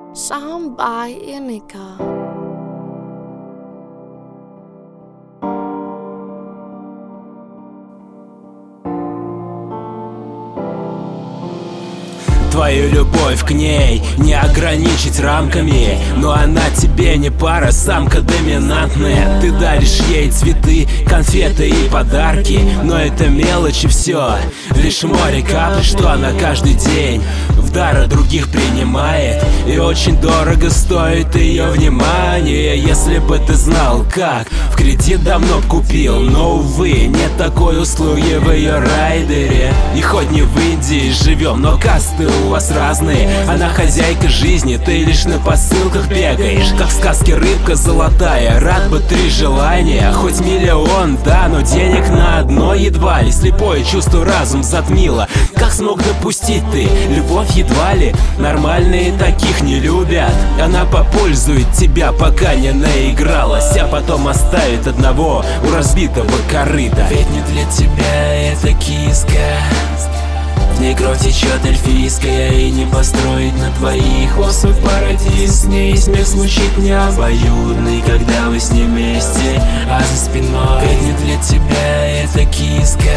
Sound by Inika. Твою любовь к ней не ограничить рамками, но она тебе не пара, самка доминантная. Ты даришь ей цветы, конфеты и подарки, но это мелочи все, лишь море капель, что она каждый день в дар от других принимает. И очень дорого стоит ее внимание. Если бы ты знал как, в кредит давно б купил, но увы, нет такой услуги в ее райдере. И хоть не в Индии живем, но касты у вас разные. Она хозяйка жизни, ты лишь на посылках бегаешь, как в сказке рыбка золотая. Рад бы 3 желания, хоть миллион, да, но денег на одно едва ли. Слепое чувство разум затмило. Как смог допустить ты? Любовь едва ли. Нормальные таких не любят. Она попользует тебя, пока не наигралась, а потом оставит одного у разбитого корыта. Ведь не для тебя эта киска, в ней кровь течет эльфийская, и не построить на твоих осов парадиз. С ней смех звучит необоюдный, когда вы с ней вместе, а за спиной. Ведь не для тебя эта киска,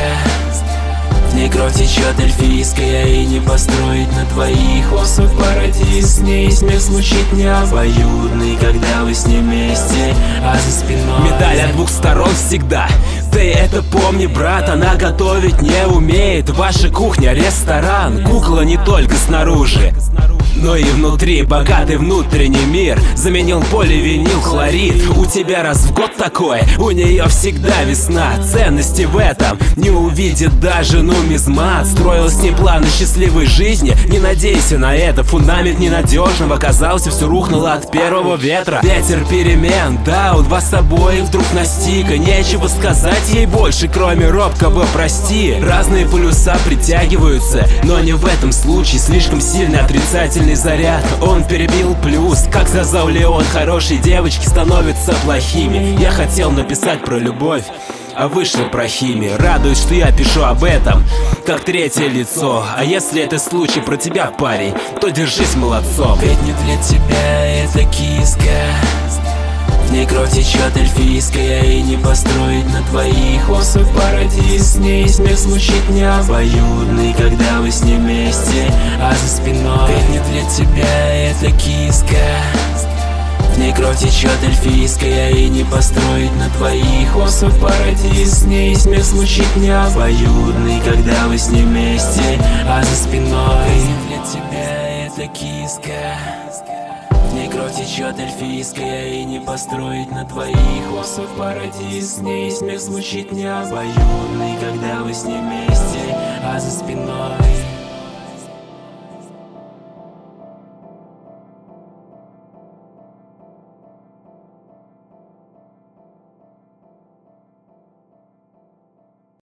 в ней кровь течет эльфийская, и не построить на твоих осов парадиз. С ней смех звучит необоюдный, когда вы с ней вместе, а за спиной. Медаль от 2 сторон всегда. Ты это помни, брат, она готовить не умеет. Ваша кухня — ресторан, кукла не только снаружи, но и внутри. Богатый внутренний мир заменил поливинил хлорид. У тебя раз в год такое, у нее всегда весна. Ценности в этом не увидит даже нумизмат. Строил с ней планы счастливой жизни, не надейся на это. Фундамент ненадежным оказался, все рухнуло от первого ветра. Ветер перемен, да, у вас обоих вдруг настиг, и нечего сказать ей больше, кроме робкого прости. Разные полюса притягиваются, но не в этом случае. Слишком сильный отрицательный заряд, он перебил плюс. Как сказал Леон, хорошие девочки становятся плохими. Я хотел написать про любовь, а вышло про химию. Радуюсь, что я пишу об этом как 3-е лицо. А если это случай про тебя, парень, то держись молодцом. Ведь не для тебя эта киска, в ней кровь течет эльфийская, и не построить на твоих осов парадиз. С ней смех звучит необоюдный, когда вы с ней вместе, а за спиной. Ведь не для тебя эта киска, в ней кровь течет эльфийская, и не построить на твоих осов парадиз. С ней смех звучит необоюдный, когда вы с ней вместе, а за спиной. Ведь не для тебя эта киска, в ней кровь течет эльфийская, и не построить на твоих осов парадиз. С ней смех звучит необоюдный, когда вы с ней вместе, а за спиной.